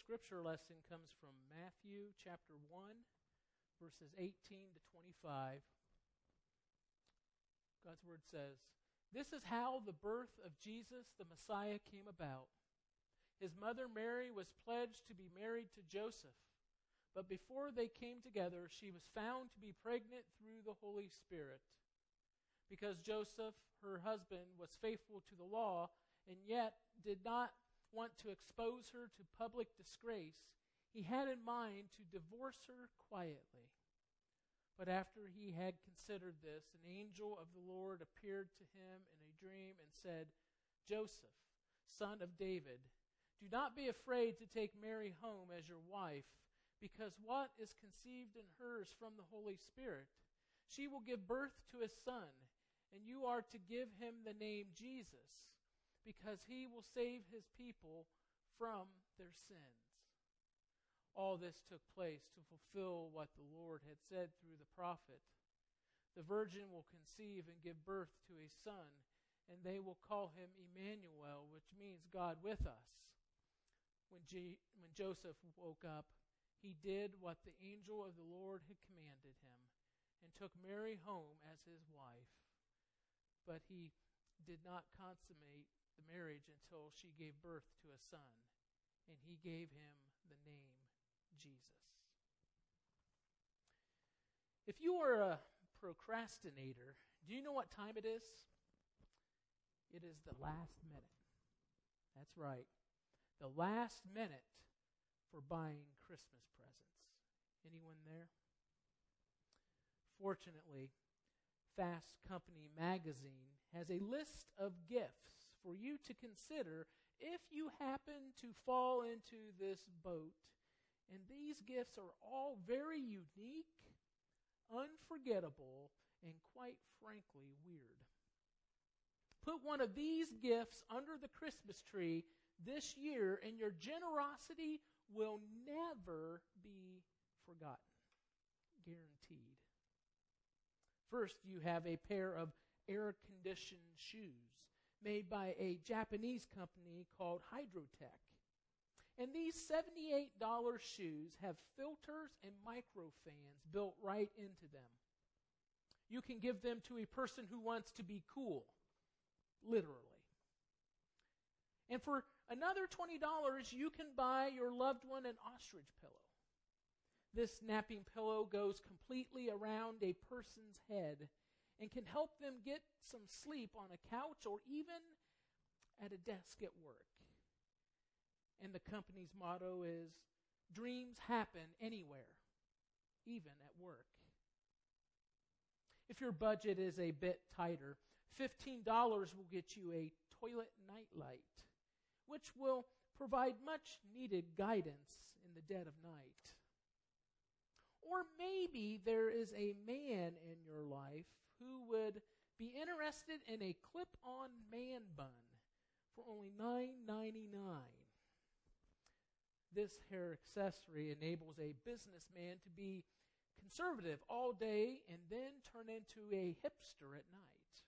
scripture lesson comes from Matthew chapter 1, verses 18 to 25. God's word says, "This is how the birth of Jesus the Messiah came about. His mother Mary was pledged to be married to Joseph, but before they came together, she was found to be pregnant through the Holy Spirit. Because Joseph, her husband, was faithful to the law and yet did not want to expose her to public disgrace, he had in mind to divorce her quietly. But after he had considered this, an angel of the Lord appeared to him in a dream and said, 'Joseph, son of David, do not be afraid to take Mary home as your wife, because what is conceived in her is from the Holy Spirit. She will give birth to a son, and you are to give him the name Jesus, because he will save his people from their sins.' All this took place to fulfill what the Lord had said through the prophet. 'The virgin will conceive and give birth to a son, and they will call him Emmanuel,' which means God with us." When Joseph woke up, he did what the angel of the Lord had commanded him, and took Mary home as his wife. But he did not consummate the marriage until she gave birth to a son, and he gave him the name Jesus. If you are a procrastinator, do you know what time it is? It is the last minute. That's right. The last minute for buying Christmas presents. Anyone there? Fortunately, Fast Company magazine has a list of gifts for you to consider if you happen to fall into this boat. And these gifts are all very unique, unforgettable, and quite frankly weird. Put one of these gifts under the Christmas tree this year, and your generosity will never be forgotten. Guaranteed. First, you have a pair of air-conditioned shoes made by a Japanese company called Hydrotech. And these $78 shoes have filters and microfans built right into them. You can give them to a person who wants to be cool, literally. And for another $20, you can buy your loved one an ostrich pillow. This napping pillow goes completely around a person's head and can help them get some sleep on a couch or even at a desk at work. And the company's motto is, "Dreams happen anywhere, even at work." If your budget is a bit tighter, $15 will get you a toilet nightlight, which will provide much needed guidance in the dead of night. Or maybe there is a man in your life who would be interested in a clip-on man bun for only $9.99. This hair accessory enables a businessman to be conservative all day and then turn into a hipster at night.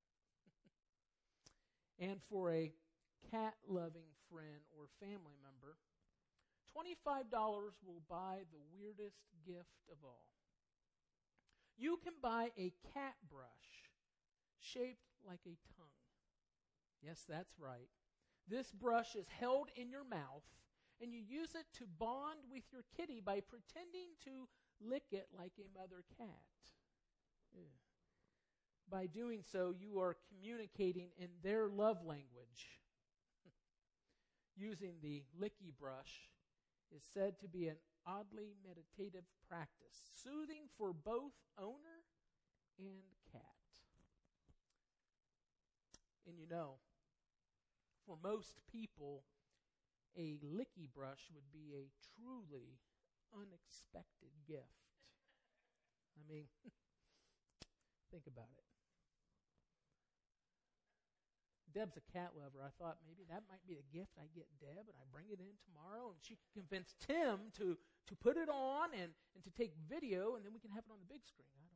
And for a cat-loving friend or family member, $25 will buy the weirdest gift of all. You can buy a cat brush shaped like a tongue. Yes, that's right. This brush is held in your mouth, and you use it to bond with your kitty by pretending to lick it like a mother cat. Ew. By doing so, you are communicating in their love language. Using the licky brush is said to be an oddly meditative practice, soothing for both owner and cat. And you know, for most people, a licky brush would be a truly unexpected gift. I mean, think about it. Deb's a cat lover. I thought maybe that might be a gift I get Deb, and I bring it in tomorrow, and she can convince Tim to put it on and to take video, and then we can have it on the big screen. I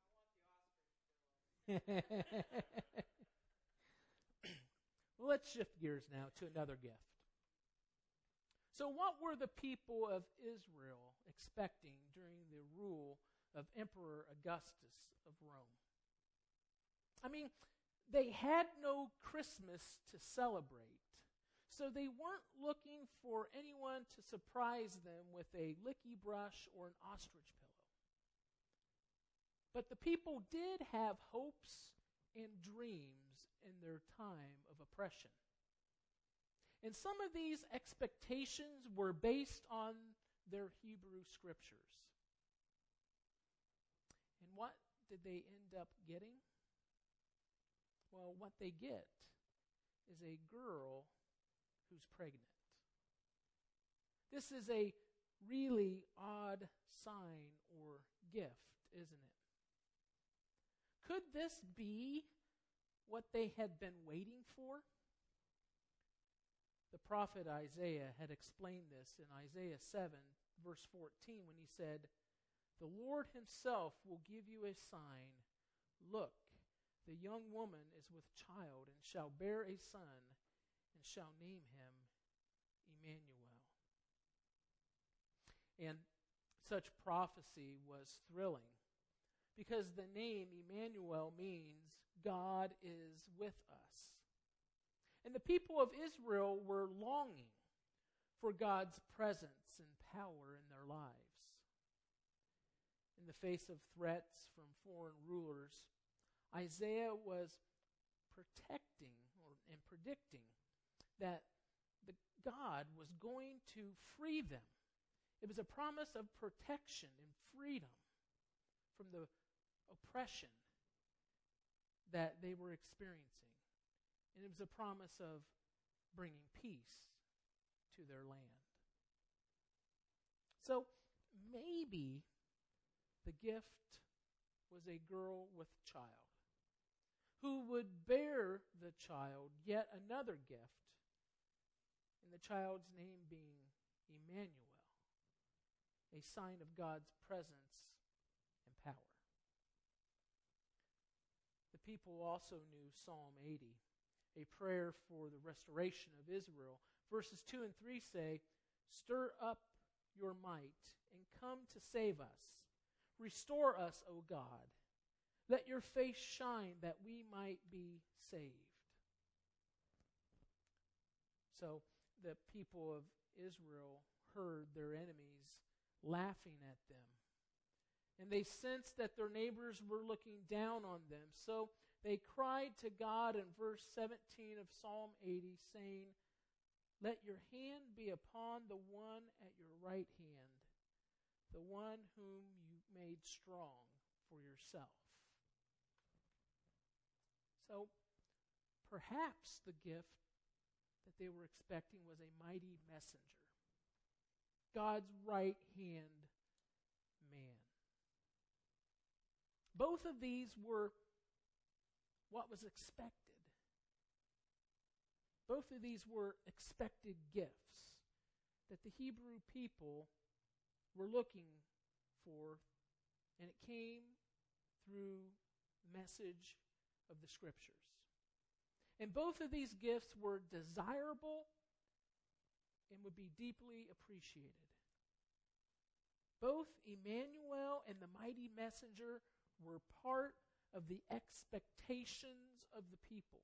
don't know. I want the ostrich. Well, let's shift gears now to another gift. So what were the people of Israel expecting during the rule of Emperor Augustus of Rome? I mean, they had no Christmas to celebrate, so they weren't looking for anyone to surprise them with a licky brush or an ostrich pillow. But the people did have hopes and dreams in their time of oppression. And some of these expectations were based on their Hebrew scriptures. And what did they end up getting? Well, what they get is a girl who's pregnant. This is a really odd sign or gift, isn't it? Could this be what they had been waiting for? The prophet Isaiah had explained this in Isaiah 7, verse 14, when he said, "The Lord himself will give you a sign. Look, the young woman is with child and shall bear a son and shall name him Emmanuel." And such prophecy was thrilling because the name Emmanuel means God is with us. And the people of Israel were longing for God's presence and power in their lives. In the face of threats from foreign rulers, Isaiah was protecting and predicting that God was going to free them. It was a promise of protection and freedom from the oppression that they were experiencing. And it was a promise of bringing peace to their land. So maybe the gift was a girl with child who would bear the child yet another gift, and the child's name being Emmanuel, a sign of God's presence and power. The people also knew Psalm 80, a prayer for the restoration of Israel. Verses 2 and 3 say, "Stir up your might and come to save us. Restore us, O God. Let your face shine that we might be saved." So the people of Israel heard their enemies laughing at them. And they sensed that their neighbors were looking down on them. So they cried to God in verse 17 of Psalm 80, saying, "Let your hand be upon the one at your right hand, the one whom you made strong for yourself." So perhaps the gift that they were expecting was a mighty messenger, God's right hand man. Both of these were what was expected. Both of these were expected gifts that the Hebrew people were looking for, and it came through the message of the Scriptures. And both of these gifts were desirable and would be deeply appreciated. Both Emmanuel and the mighty messenger were part of the expectations of the people.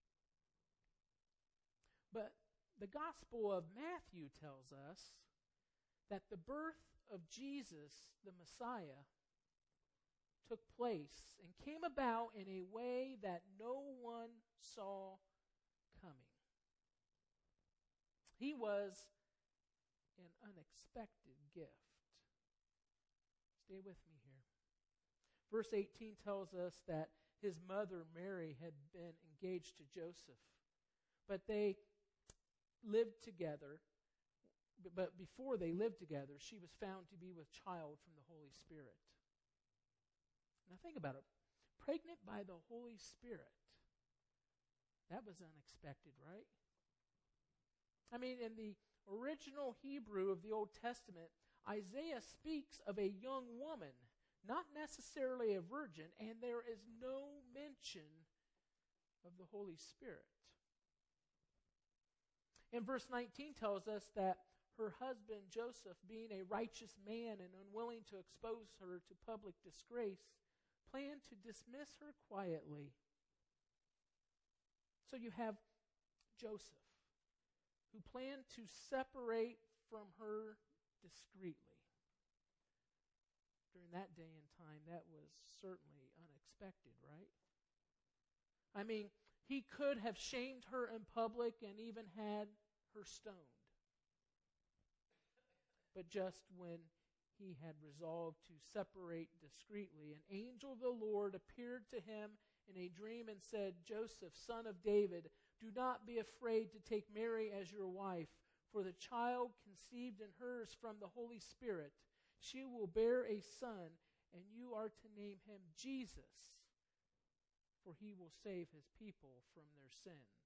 But the Gospel of Matthew tells us that the birth of Jesus, the Messiah, took place and came about in a way that no one saw coming. He was an unexpected gift. Stay with me here. Verse 18 tells us that his mother, Mary, had been engaged to Joseph. But they lived together. But before they lived together, she was found to be with child from the Holy Spirit. Now think about it. Pregnant by the Holy Spirit. That was unexpected, right? I mean, in the original Hebrew of the Old Testament, Isaiah speaks of a young woman, not necessarily a virgin, and there is no mention of the Holy Spirit. And verse 19 tells us that her husband Joseph, being a righteous man and unwilling to expose her to public disgrace, planned to dismiss her quietly. So you have Joseph, who planned to separate from her discreetly. During that day and time, that was certainly unexpected, right? I mean, he could have shamed her in public and even had her stoned. But just when he had resolved to separate discreetly, an angel of the Lord appeared to him in a dream and said, "Joseph, son of David, do not be afraid to take Mary as your wife, for the child conceived in her is from the Holy Spirit. She will bear a son, and you are to name him Jesus, for he will save his people from their sins."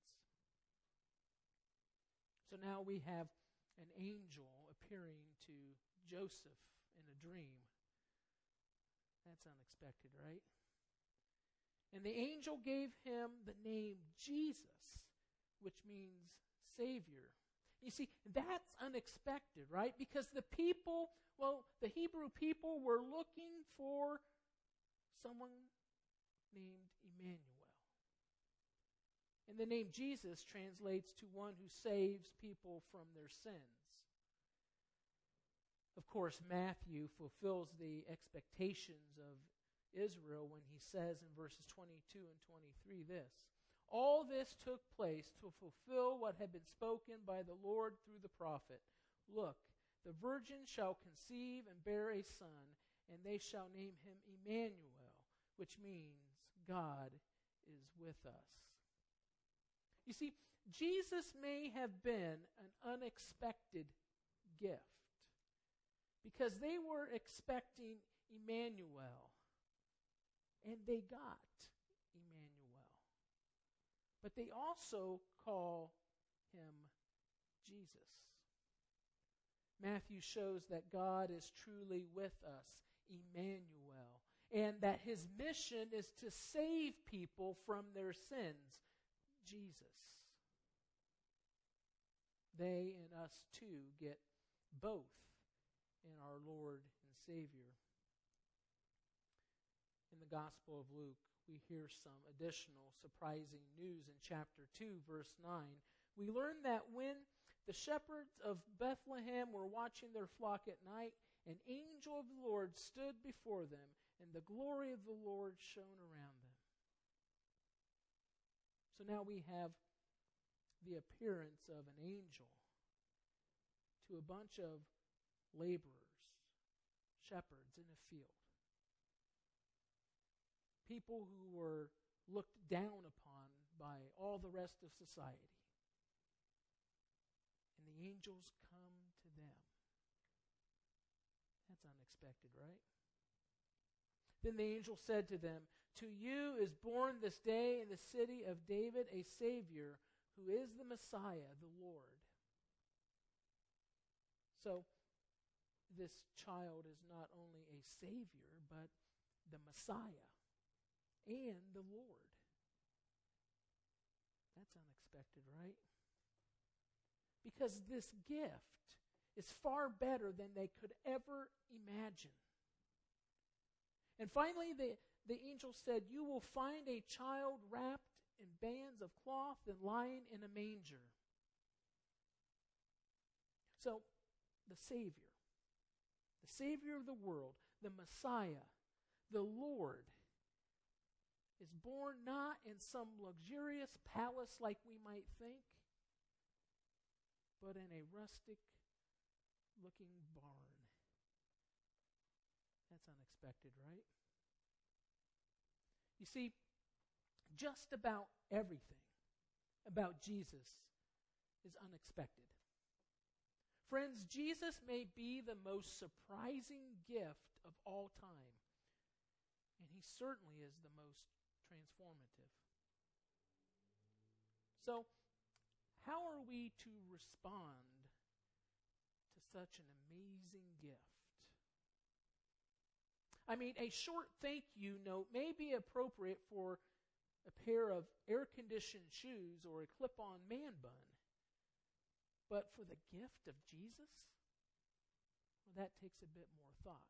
So now we have an angel appearing to Joseph in a dream. That's unexpected, right? And the angel gave him the name Jesus, which means Savior. You see, that's unexpected, right? Because the Hebrew people were looking for someone named Emmanuel. And the name Jesus translates to one who saves people from their sins. Of course, Matthew fulfills the expectations of Israel when he says in verses 22 and 23 this, "All this took place to fulfill what had been spoken by the Lord through the prophet. Look, the virgin shall conceive and bear a son, and they shall name him Emmanuel," which means God is with us. You see, Jesus may have been an unexpected gift because they were expecting Emmanuel, and they got Emmanuel. But they also call him Jesus. Matthew shows that God is truly with us, Emmanuel, and that his mission is to save people from their sins, Jesus. They and us too get both in our Lord and Savior. In the Gospel of Luke, we hear some additional surprising news in chapter 2, verse 9. We learn that when the shepherds of Bethlehem were watching their flock at night, an angel of the Lord stood before them, and the glory of the Lord shone around them. So now we have the appearance of an angel to a bunch of laborers, shepherds in a field. People who were looked down upon by all the rest of society. And the angels come to them. That's unexpected, right? Then the angel said to them, "To you is born this day in the city of David a Savior, who is the Messiah, the Lord." So, this child is not only a Savior, but the Messiah and the Lord. That's unexpected, right? Because this gift is far better than they could ever imagine. And finally, the angel said, "You will find a child wrapped in bands of cloth and lying in a manger." So, the Savior of the world, the Messiah, the Lord, is born not in some luxurious palace like we might think, but in a rustic-looking barn. That's unexpected, right? You see, just about everything about Jesus is unexpected. Friends, Jesus may be the most surprising gift of all time, and he certainly is the most transformative. So, how are we to respond to such an amazing gift? I mean, a short thank you note may be appropriate for a pair of air-conditioned shoes or a clip-on man bun. But for the gift of Jesus, well, that takes a bit more thought.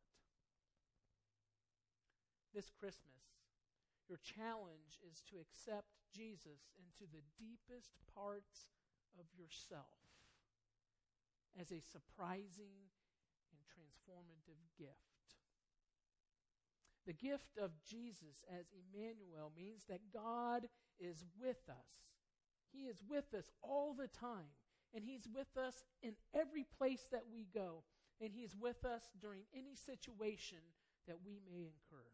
This Christmas, your challenge is to accept Jesus into the deepest parts of yourself as a surprising and transformative gift. The gift of Jesus as Emmanuel means that God is with us. He is with us all the time, and He's with us in every place that we go, and He is with us during any situation that we may incur.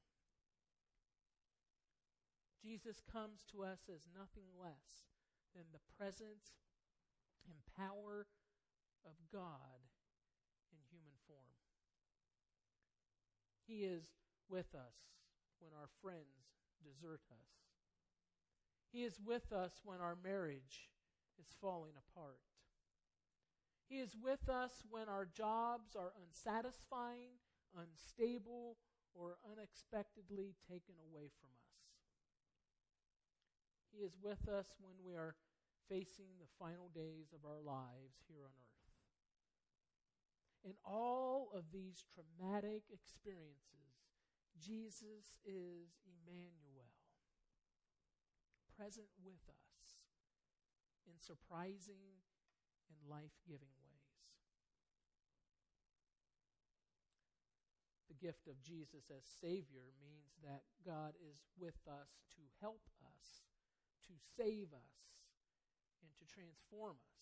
Jesus comes to us as nothing less than the presence and power of God in human form. He is with us when our friends desert us. He is with us when our marriage is falling apart. He is with us when our jobs are unsatisfying, unstable, or unexpectedly taken away from us. He is with us when we are facing the final days of our lives here on earth. In all of these traumatic experiences, Jesus is Emmanuel, present with us in surprising and life-giving ways. The gift of Jesus as Savior means that God is with us to help us, to save us, and to transform us.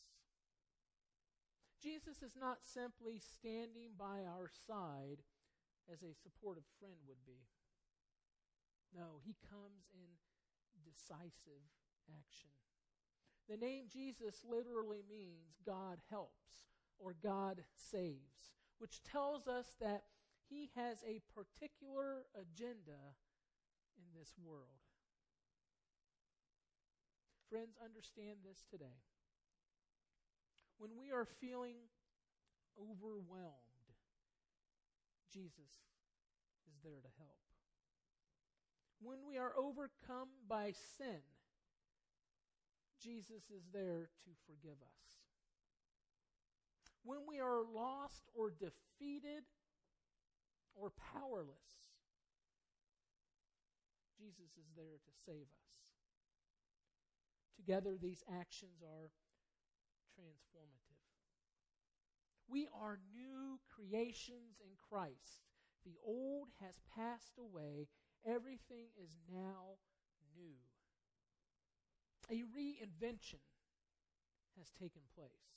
Jesus is not simply standing by our side as a supportive friend would be. No, He comes in decisive action. The name Jesus literally means God helps or God saves, which tells us that He has a particular agenda in this world. Friends, understand this today. When we are feeling overwhelmed, Jesus is there to help. When we are overcome by sin, Jesus is there to forgive us. When we are lost or defeated or powerless, Jesus is there to save us. Together, these actions are transformative. We are new creations in Christ. The old has passed away. Everything is now new. A reinvention has taken place.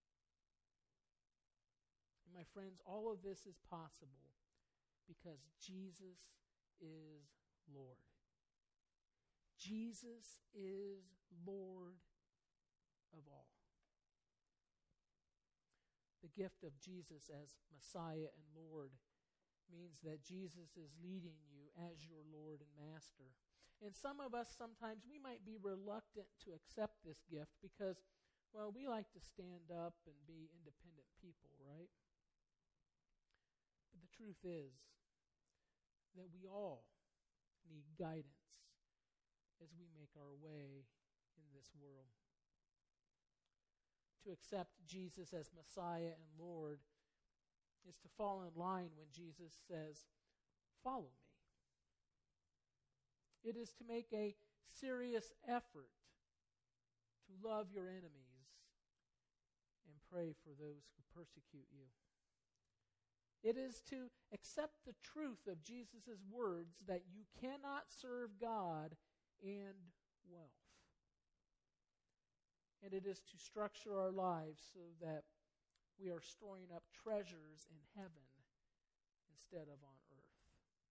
And my friends, all of this is possible because Jesus is Lord. Jesus is Lord of all. The gift of Jesus as Messiah and Lord means that Jesus is leading you as your Lord and Master. And some of us, sometimes we might be reluctant to accept this gift because, well, we like to stand up and be independent people, right? But the truth is that we all need guidance as we make our way in this world. To accept Jesus as Messiah and Lord is to fall in line when Jesus says, "Follow me." It is to make a serious effort to love your enemies and pray for those who persecute you. It is to accept the truth of Jesus' words that you cannot serve God and wealth. And it is to structure our lives so that we are storing up treasures in heaven instead of on earth.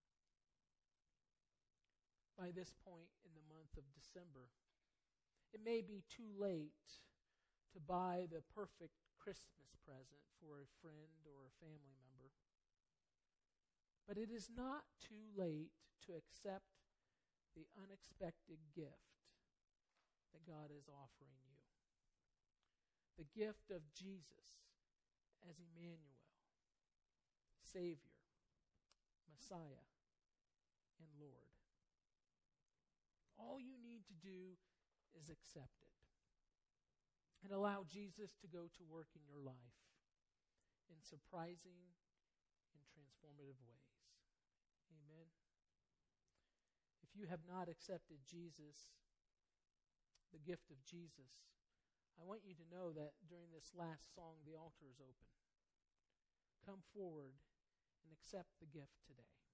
By this point in the month of December, it may be too late to buy the perfect Christmas present for a friend or a family member. But it is not too late to accept the unexpected gift that God is offering you. The gift of Jesus as Emmanuel, Savior, Messiah, and Lord. All you need to do is accept it. and allow Jesus to go to work in your life in surprising and transformative ways. Amen. If you have not accepted Jesus, the gift of Jesus, I want you to know that during this last song, the altar is open. Come forward and accept the gift today.